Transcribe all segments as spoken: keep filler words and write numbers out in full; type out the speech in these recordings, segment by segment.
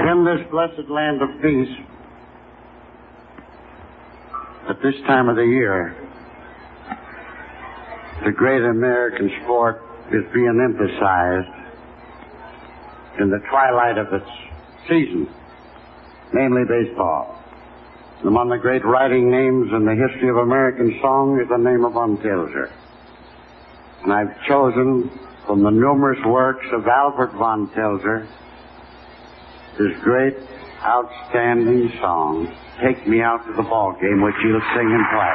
In this blessed land of peace, at this time of the year, the great American sport is being emphasized in the twilight of its season, namely baseball. Among the great writing names in the history of American song is the name of Von Tilzer. And I've chosen from the numerous works of Albert Von Tilzer his great, outstanding song, Take Me Out to the Ball Game, which he'll sing and play.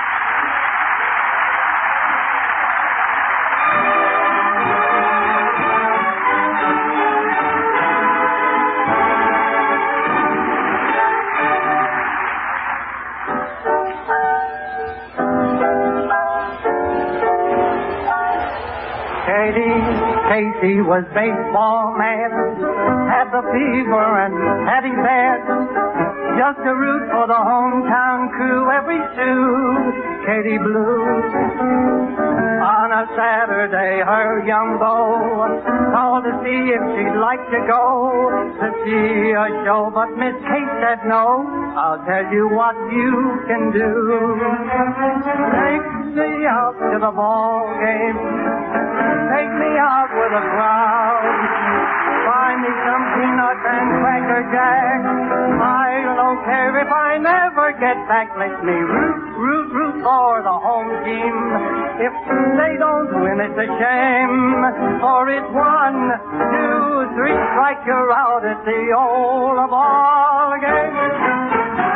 Casey was baseball mad, had the fever and had his bad. Just to root for the hometown crew every suit Katie blew. On a Saturday, her young beau called to see if she'd like to go to see a show, but Miss Kate said no. I'll tell you what you can do. Take me out to the ball game. Take me out with a crowd. Find me some peanuts and cracker jack. I don't care if I never get back. Let me root, root, root for the home team. If they don't win, it's a shame. For it's one, two, three, strike, you're out at the old ball game.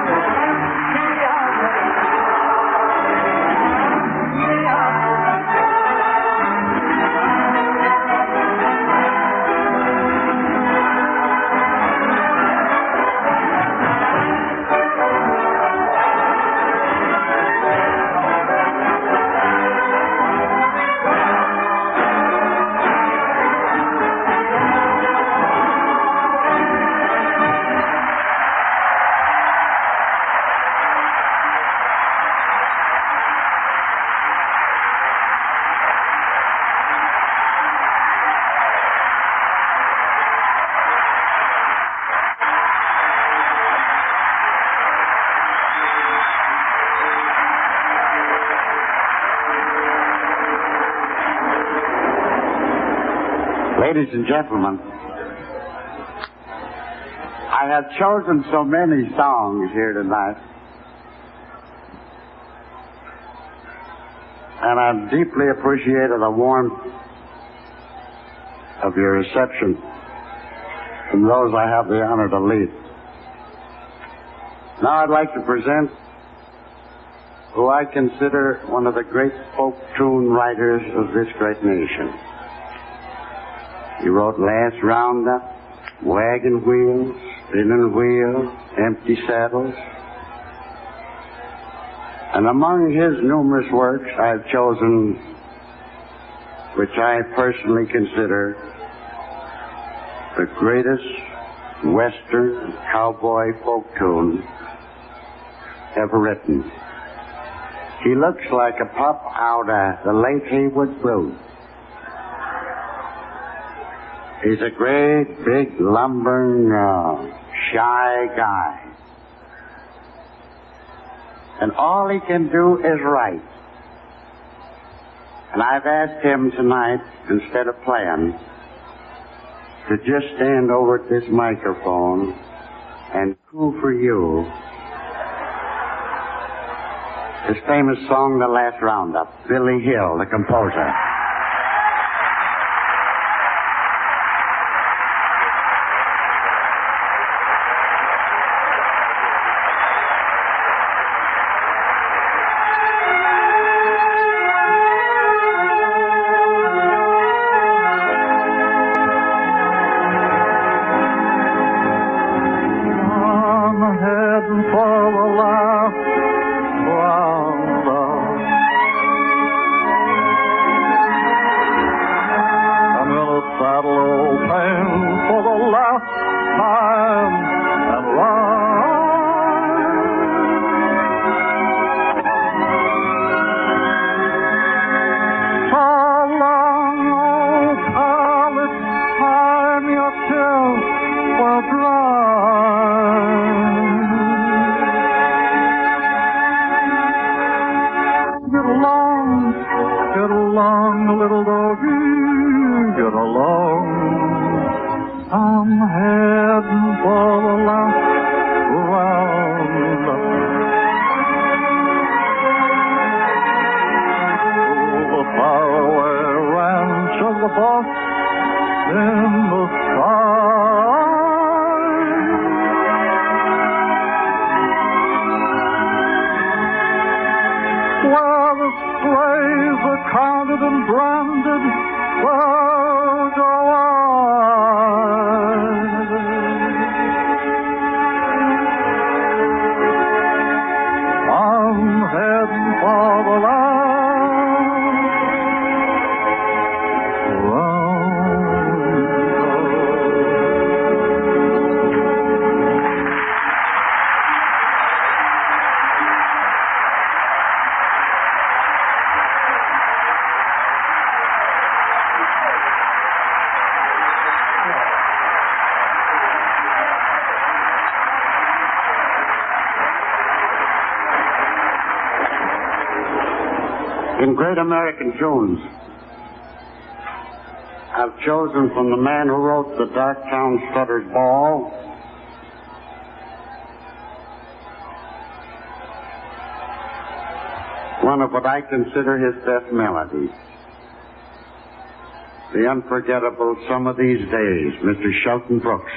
Ladies and gentlemen, I have chosen so many songs here tonight, and I've deeply appreciated the warmth of your reception from those I have the honor to lead. Now I'd like to present who I consider one of the great folk tune writers of this great nation. He wrote Last Roundup, Wagon Wheels, Spinning Wheel, Empty Saddles. And among his numerous works, I've chosen, which I personally consider the greatest Western cowboy folk tune ever written. He looks like a pup out of the late Haywood Blues. He's a great, big, lumbering, uh, shy guy. And all he can do is write. And I've asked him tonight, instead of playing, to just stand over at this microphone and coo for you his famous song, The Last Roundup, Billy Hill, the composer. heading for the last round. The faraway ranch of the boss in the sky. Where the slaves are counted and branded, where go I? I'm heading for the land round. In Great American Tunes, I've chosen from the man who wrote the Darktown Strutter's Ball, one of what I consider his best melodies, the unforgettable Some of These Days, Mister Shelton Brooks.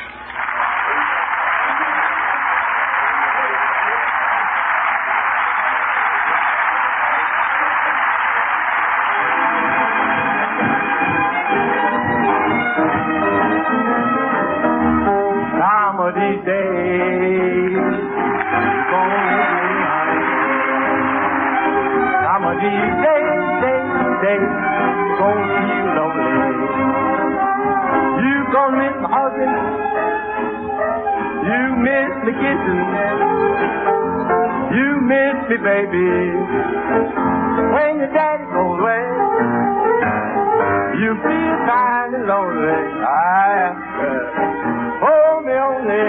Baby, when your daddy goes away, you feel kind of lonely. I ask her, hold me only.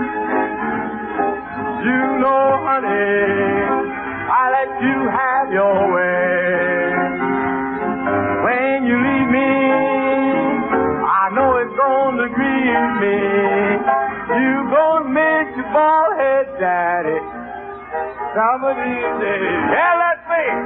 You know, honey, I let you have your way. When you leave me, I know it's gonna grieve me. You gonna miss your bald head daddy some of these days. Yeah, let's sing.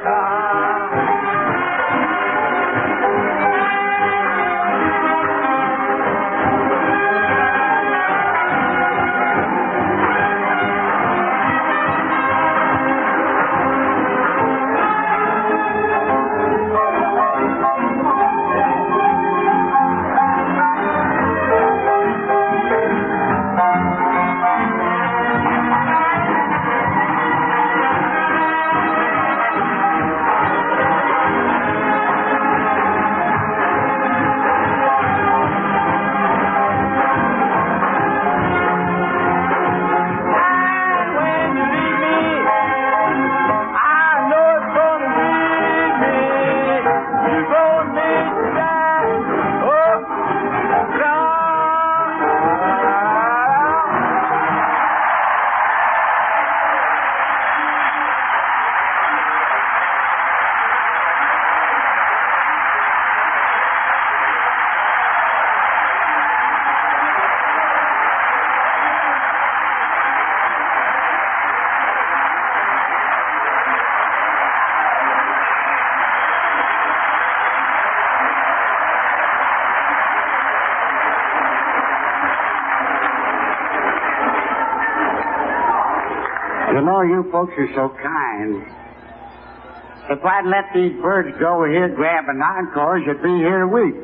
You know, you folks are so kind. If I'd let these birds go here grabbing encores, you'd be here a week.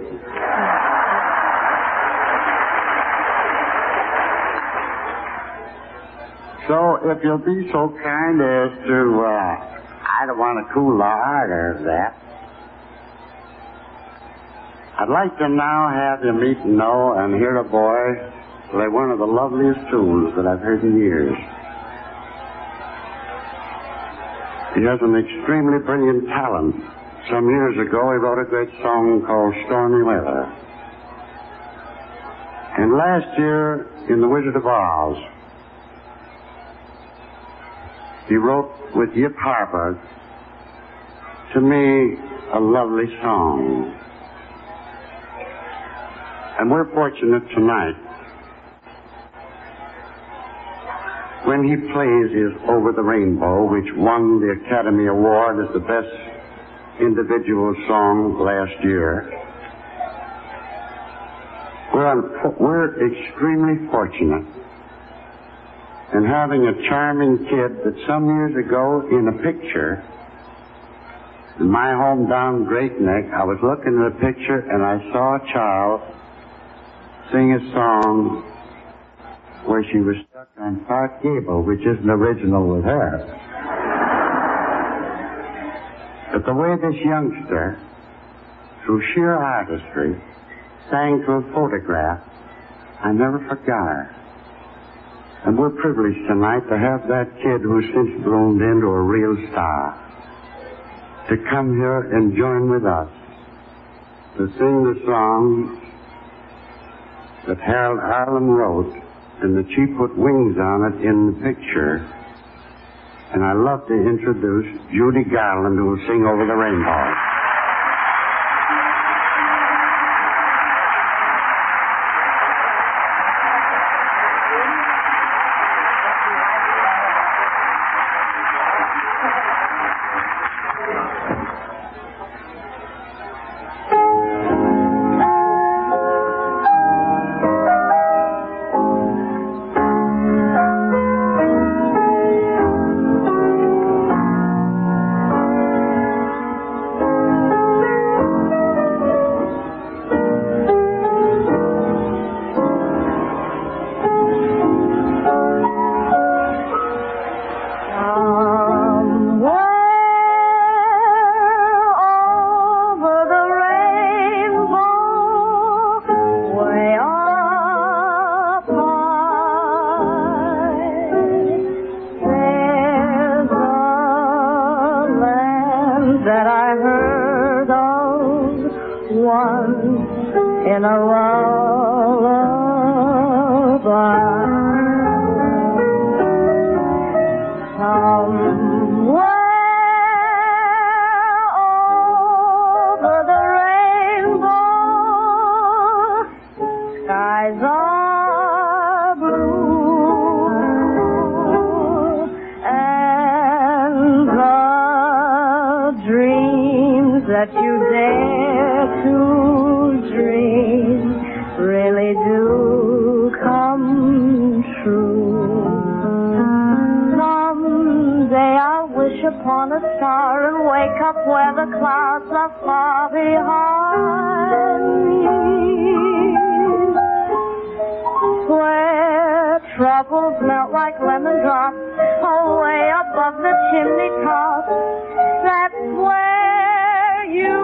So, if you'll be so kind as to, uh, I don't want to cool the heart of that. I'd like to now have you meet and know and hear a boy play one of the loveliest tunes that I've heard in years. He has an extremely brilliant talent. Some years ago, he wrote a great song called Stormy Weather. And last year, in The Wizard of Oz, he wrote with Yip Harburg, to me, a lovely song. And we're fortunate tonight. When he plays his Over the Rainbow, which won the Academy Award as the best individual song last year, we're, un- we're extremely fortunate in having a charming kid that some years ago in a picture in my home down Great Neck, I was looking at a picture and I saw a child sing a song where she was stuck on Park Gable, which isn't original with her. But the way this youngster, through sheer artistry, sang to a photograph, I never forgot her. And we're privileged tonight to have that kid who's since bloomed into a real star to come here and join with us to sing the song that Harold Arlen wrote and that she put wings on it in the picture. And I love to introduce Judy Garland, who will sing Over the Rainbow. That you dare to dream really do come true. Someday I'll wish upon a star and wake up where the clouds are far behind me, where troubles melt like lemon drops away above the chimney top. That's where you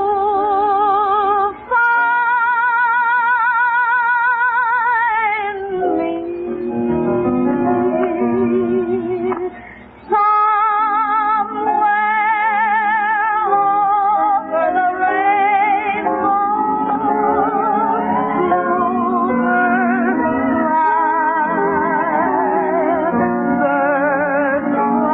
find me. Somewhere over the rainbow, birds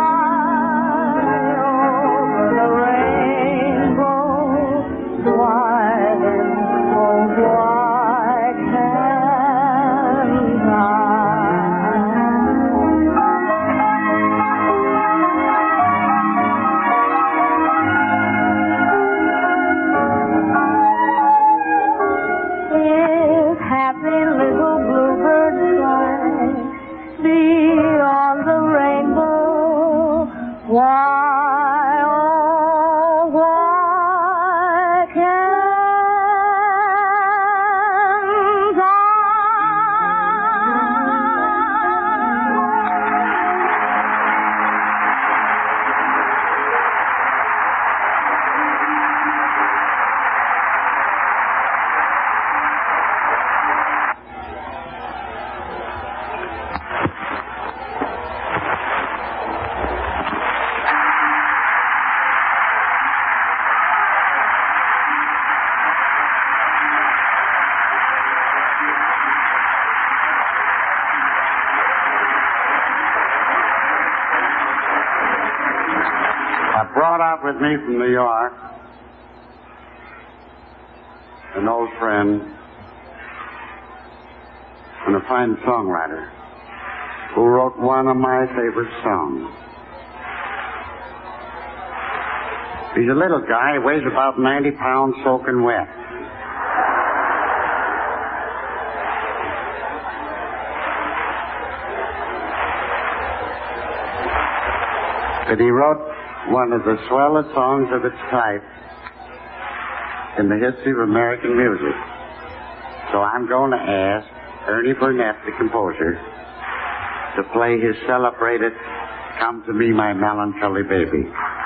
brought out with me from New York an old friend, and a fine songwriter who wrote one of my favorite songs. He's a little guy, weighs about ninety pounds, soaking wet. But he wrote one of the swellest songs of its type in the history of American music. So I'm going to ask Ernie Burnett, the composer, to play his celebrated Come to Me, My Melancholy Baby.